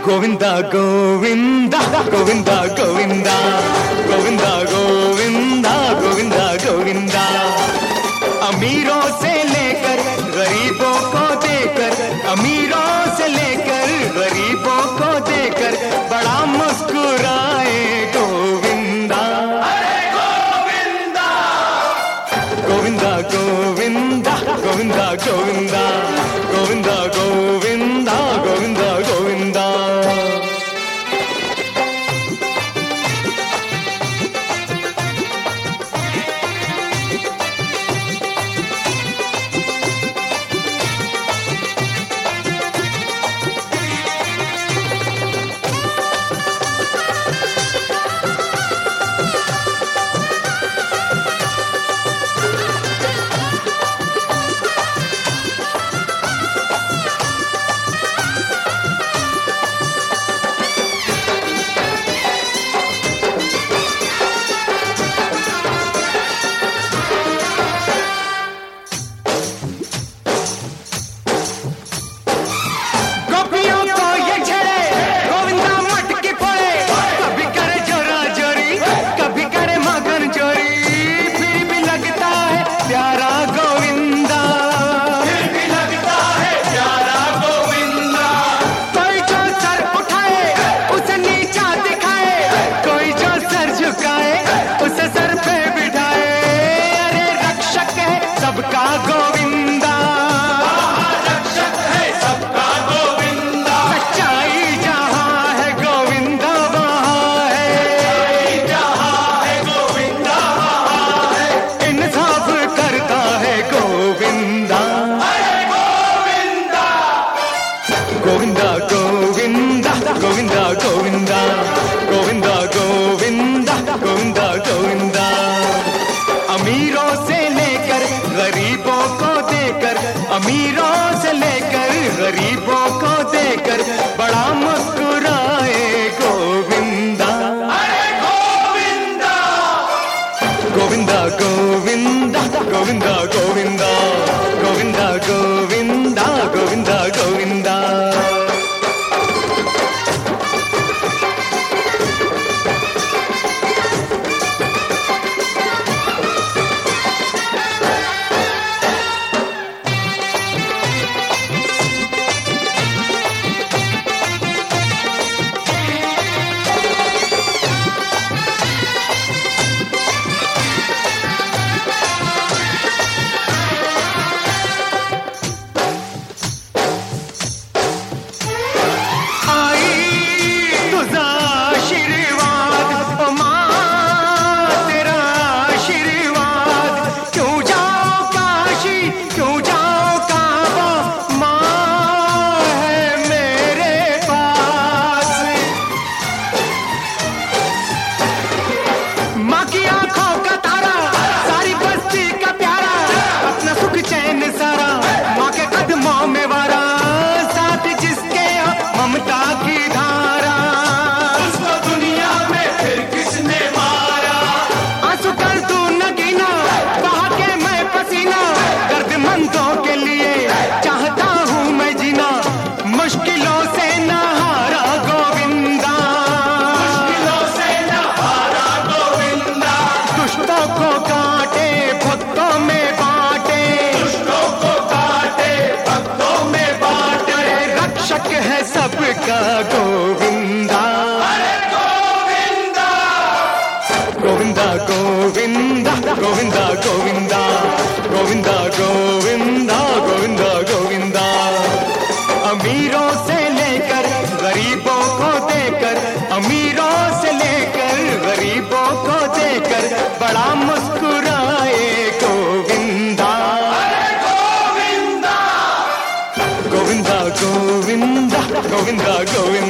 गोविंदा गोविंदा गोविंदा गोविंदा गोविंदा गोविंदा गोविंदा गोविंदा। अमीरों से लेकर गरीबों को देकर, अमीरों से लेकर गरीबों को देकर बड़ा मुस्कुराए गोविंदा। गोविंदा गोविंदा गोविंदा गोविंदा गोविंदा गोविंदा गोविंदा गोविंदा गोविंदा। गोविंदा गोविंदा गोविंदा गोविंदा गोविंदा गोविंदा गोविंदा गोविंदा। अमीरों से लेकर गरीबों को देकर, अमीरों से लेकर गरीबों को देकर बड़ा मुस्कुराए गोविंदा। गोविंदा गोविंदा गोविंदा गोविंदा गोविंदा गोविंदा गोविंदा गोविंदा। सबका गोविंदा गोविंदा गोविंदा गोविंदा गोविंदा गोविंदा गोविंदा गोविंदा गोविंदा। अमीरों से लेकर गरीबों को देकर, अमीरों से लेकर गरीबों को देकर बड़ा मुस्कुराए गोविंदा। गोविंदा गोविंदा गोविंदा गोविंदा।